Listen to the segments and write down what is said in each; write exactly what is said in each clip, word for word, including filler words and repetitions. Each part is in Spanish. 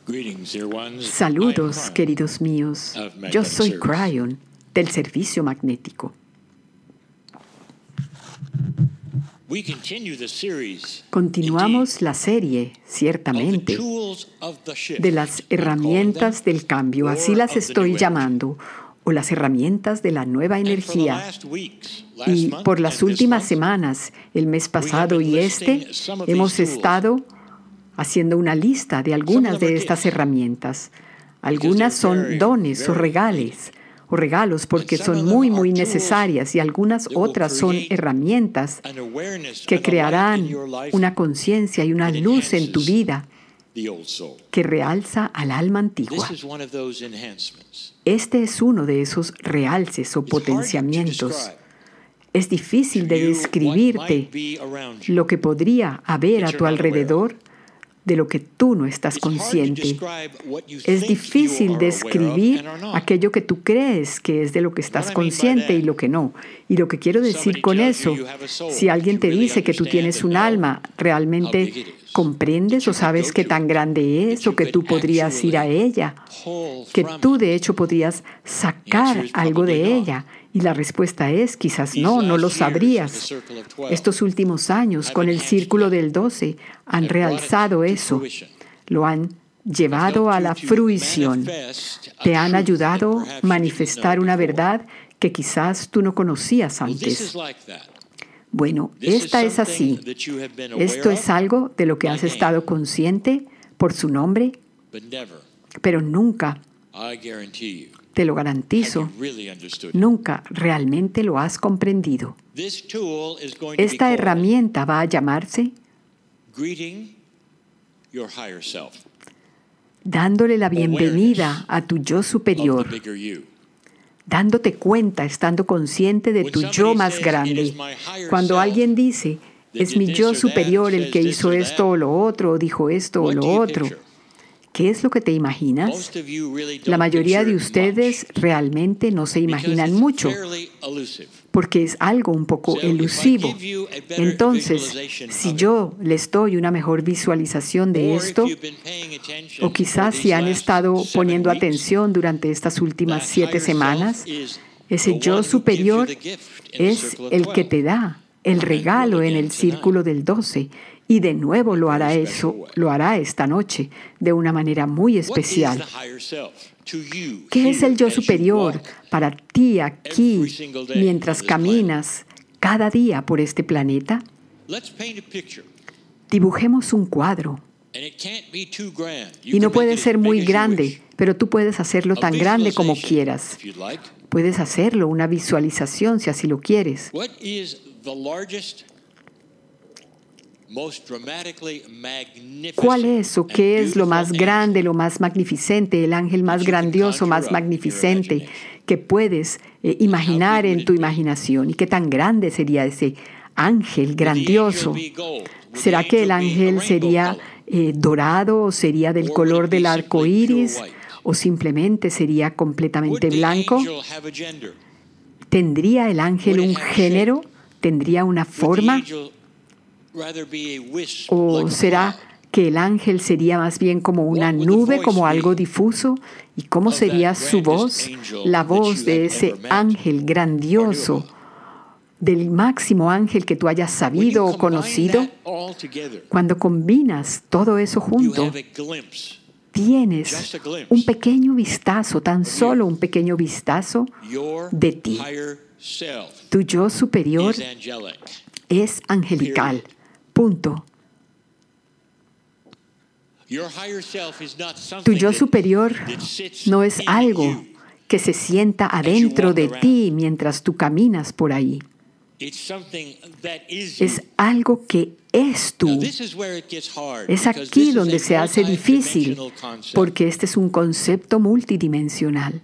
Saludos, queridos míos. Yo soy Cryon, del servicio magnético. Continuamos la serie, ciertamente, de las herramientas del cambio, así las estoy llamando, o las herramientas de la nueva energía. Y por las últimas semanas, el mes pasado y este, hemos estado haciendo una lista de algunas de estas herramientas. Algunas son dones o regales, o regalos porque son muy, muy necesarias, y algunas otras son herramientas que crearán una conciencia y una luz en tu vida que realza al alma antigua. Este es uno de esos realces o potenciamientos. Es difícil de describirte lo que podría haber a tu alrededor de lo que tú no estás consciente. Es difícil describir aquello que tú crees que es de lo que estás consciente y lo que no. Y lo que quiero decir con eso, si alguien te dice que tú tienes un alma, ¿realmente comprendes o sabes qué tan grande es o que tú podrías ir a ella? Que tú de hecho podrías sacar algo de ella. Y la respuesta es, quizás no, no lo sabrías. Estos últimos años, con el Círculo del doce, han realzado eso. Lo han llevado a la fruición. Te han ayudado a manifestar una verdad que quizás tú no conocías antes. Bueno, esta es así. Esto es algo de lo que has estado consciente por su nombre, pero nunca, te lo garantizo, nunca realmente lo has comprendido. Esta herramienta va a llamarse dándole la bienvenida a tu yo superior, dándote cuenta, estando consciente de tu yo más grande. Cuando alguien dice, es mi yo superior el que hizo esto o lo otro, o dijo esto o lo otro, ¿qué es lo que te imaginas? La mayoría de ustedes realmente no se imaginan mucho, porque es algo un poco elusivo. Entonces, si yo les doy una mejor visualización de esto, o quizás si han estado poniendo atención durante estas últimas siete semanas, ese yo superior es el que te da el regalo en el Círculo del doce. Y de nuevo lo hará eso, lo hará esta noche de una manera muy especial. ¿Qué es el yo superior para ti aquí mientras caminas cada día por este planeta? Dibujemos un cuadro. Y no puede ser muy grande, pero tú puedes hacerlo tan grande como quieras. Puedes hacerlo una visualización si así lo quieres. ¿Cuál es o qué es lo más grande, lo más magnificente, el ángel más grandioso, más magnificente que puedes eh, imaginar en tu imaginación? ¿Y qué tan grande sería ese ángel grandioso? ¿Será que el ángel sería eh, dorado o sería del color del arco iris o simplemente sería completamente blanco? ¿Tendría el ángel un género? ¿Tendría una forma? ¿O será que el ángel sería más bien como una nube, como algo difuso? ¿Y cómo sería su voz? La voz de ese ángel grandioso, del máximo ángel que tú hayas sabido o conocido. Cuando combinas todo eso junto, tienes un pequeño vistazo, tan solo un pequeño vistazo de ti. Tu yo superior es angelical. Punto. Tu yo superior no es algo que se sienta adentro de ti mientras tú caminas por ahí. Es algo que es tú. Es aquí donde se hace difícil, porque este es un concepto multidimensional.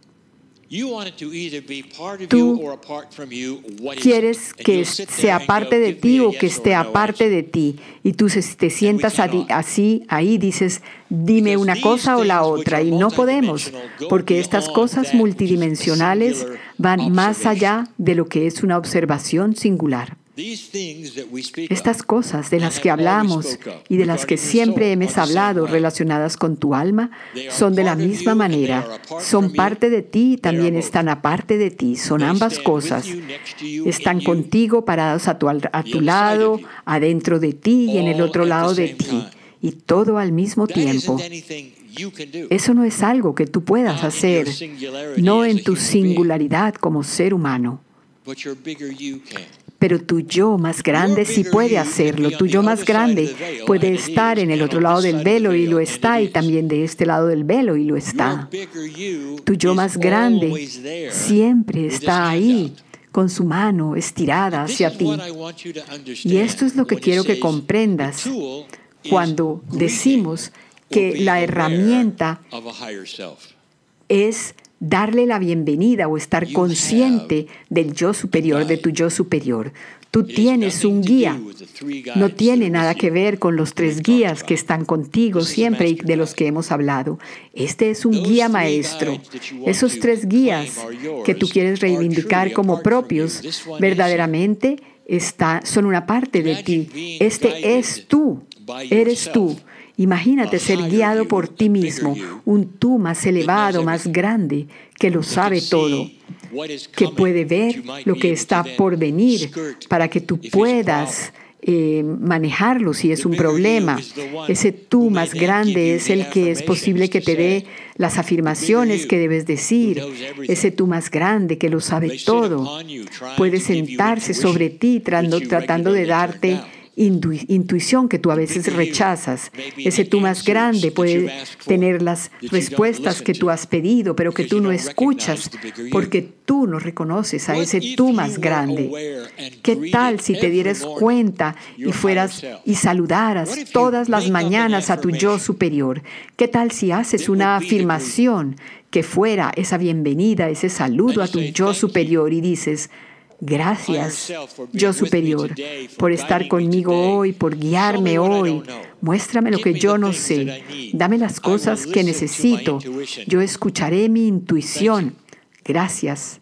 Tú quieres que sea parte de ti o que esté aparte de ti. Y tú te sientas así, ahí dices, dime una cosa o la otra. Y no podemos, porque estas cosas multidimensionales van más allá de lo que es una observación singular. Estas cosas de las que hablamos y de las que siempre hemos hablado relacionadas con tu alma son de la misma manera. Son parte de ti y también están aparte de ti. Son ambas cosas. Están contigo, parados a tu, a tu lado, adentro de ti y en el otro lado de ti. Y todo al mismo tiempo. Eso no es algo que tú puedas hacer, no en tu singularidad como ser humano. Pero tu yo más grande sí puede hacerlo. Tu yo más grande puede estar en el otro lado del velo y lo está, y también de este lado del velo y lo está. Tu yo más grande siempre está ahí, con su mano estirada hacia ti. Y esto es lo que quiero que comprendas cuando decimos que la herramienta es darle la bienvenida o estar consciente del yo superior, de tu yo superior. Tú tienes un guía. No tiene nada que ver con los tres guías que están contigo siempre y de los que hemos hablado. Este es un guía maestro. Esos tres guías que tú quieres reivindicar como propios, verdaderamente está, son una parte de ti. Este es tú. Eres tú. Imagínate ser guiado por ti mismo, un tú más elevado, más grande, que lo sabe todo, que puede ver lo que está por venir para que tú puedas eh, manejarlo si es un problema. Ese tú más grande es el que es posible que te dé las afirmaciones que debes decir. Ese tú más grande que lo sabe todo puede sentarse sobre ti tratando, tratando de darte intuición que tú a veces rechazas. Ese tú más grande puede tener las respuestas que tú has pedido, pero que tú no escuchas porque tú no reconoces a ese tú más grande. ¿Qué tal si te dieras cuenta y fueras y saludaras todas las mañanas a tu yo superior? ¿Qué tal si haces una afirmación que fuera esa bienvenida, ese saludo a tu yo superior y dices: gracias, yo superior, por estar conmigo hoy, por guiarme hoy. Muéstrame lo que yo no sé. Dame las cosas que necesito. Yo escucharé mi intuición. Gracias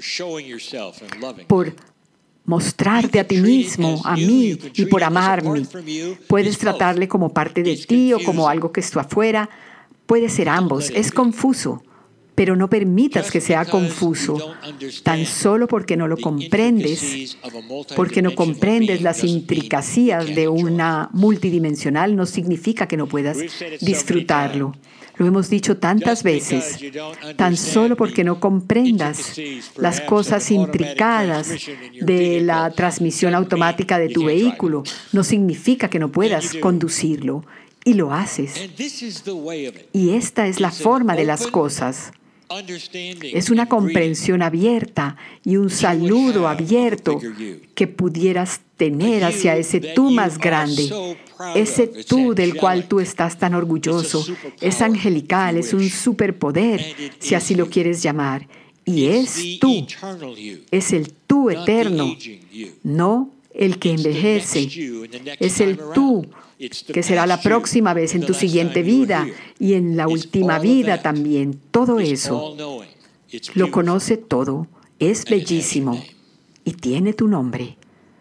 por mostrarte a ti mismo, a mí, y por amarme. Puedes tratarle como parte de ti o como algo que está afuera. Puede ser ambos. Es confuso. Pero no permitas que sea confuso, tan solo porque no lo comprendes, porque no comprendes las intricacias de una multidimensional, no significa que no puedas disfrutarlo. Lo hemos dicho tantas veces, tan solo porque no comprendas las cosas intricadas de la transmisión automática de tu vehículo, no significa que no puedas conducirlo, y lo haces. Y esta es la forma de las cosas. Es una comprensión abierta y un saludo abierto que pudieras tener hacia ese tú más grande, ese tú del cual tú estás tan orgulloso. Es angelical, es un superpoder, si así lo quieres llamar. Y es tú, es el tú eterno, no el que envejece. Es el tú que será la próxima vez en tu siguiente vida y en la última vida también. Todo eso lo conoce todo, es bellísimo y tiene tu nombre.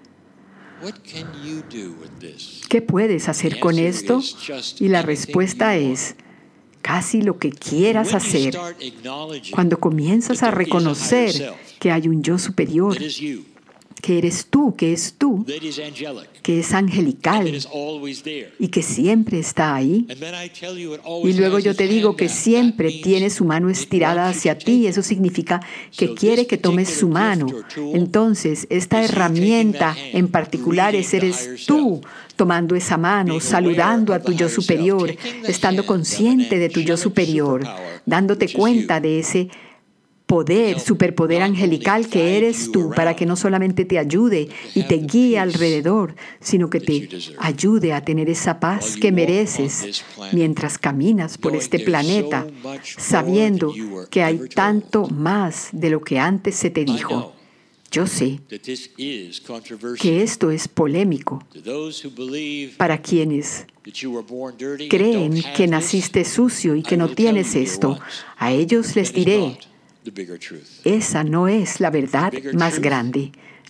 ¿Qué puedes hacer con esto? Y la respuesta es casi lo que quieras hacer. Cuando comienzas a reconocer que hay un yo superior, que eres tú, que es tú, que es angelical y que siempre está ahí. Y luego yo te digo que siempre tiene su mano estirada hacia ti, y eso significa que quiere que tomes su mano. Entonces, esta herramienta en particular es eres tú tomando esa mano, saludando a tu yo superior, estando consciente de tu yo superior, dándote cuenta de ese poder, superpoder angelical que eres tú, para que no solamente te ayude y te guíe alrededor, sino que te ayude a tener esa paz que mereces mientras caminas por este planeta, sabiendo que hay tanto más de lo que antes se te dijo. Yo sé que esto es polémico para quienes creen que naciste sucio y que no tienes esto. A ellos les diré: esa no es la verdad más grande.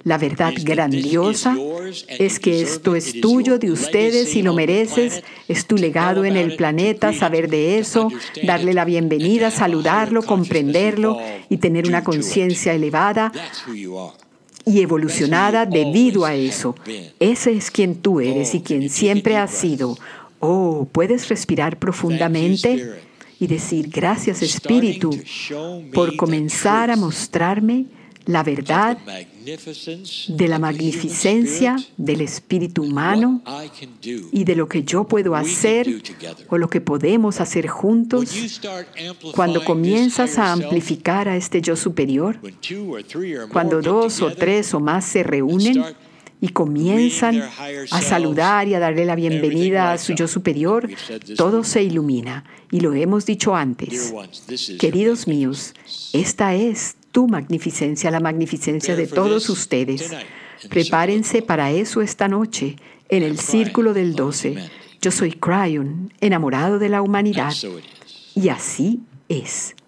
La verdad grandiosa es que esto es tuyo, de ustedes, y lo mereces. Es tu legado en el planeta, saber de eso, darle la bienvenida, saludarlo, comprenderlo y tener una conciencia elevada y evolucionada debido a eso. Ese es quien tú eres y quien siempre has sido. Oh, ¿puedes respirar profundamente y decir gracias, Espíritu, por comenzar a mostrarme la verdad de la magnificencia del espíritu humano y de lo que yo puedo hacer o lo que podemos hacer juntos? Cuando comienzas a amplificar a este yo superior, cuando dos o tres o más se reúnen y comienzan a saludar y a darle la bienvenida a su yo superior, todo se ilumina. Y lo hemos dicho antes. Queridos míos, esta es tu magnificencia, la magnificencia de todos ustedes. Prepárense para eso esta noche, en el Círculo del doce. Yo soy Cryon, enamorado de la humanidad. Y así es.